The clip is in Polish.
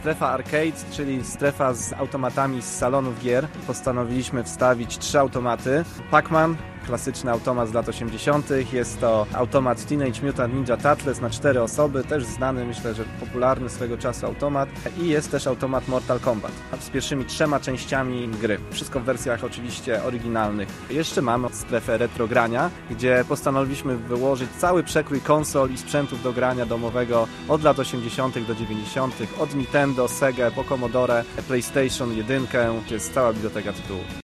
strefa arcade, czyli strefa z automatami z salonów gier. Postanowiliśmy wstawić 3 automaty. Pac-Man, klasyczny automat z lat 80. Jest to automat Teenage Mutant Ninja Turtles na 4 osoby, też znany, myślę, że popularny swego czasu automat. I jest też automat Mortal Kombat z pierwszymi 3 częściami gry. Wszystko w wersjach oczywiście oryginalnych. Jeszcze mamy strefę retrogrania, gdzie postanowiliśmy wyłożyć cały przekrój konsol i sprzętów do grania domowego od lat 80. do 90. Od Nintendo, Sega, po Commodore, PlayStation 1, gdzie jest cała biblioteka tytułów.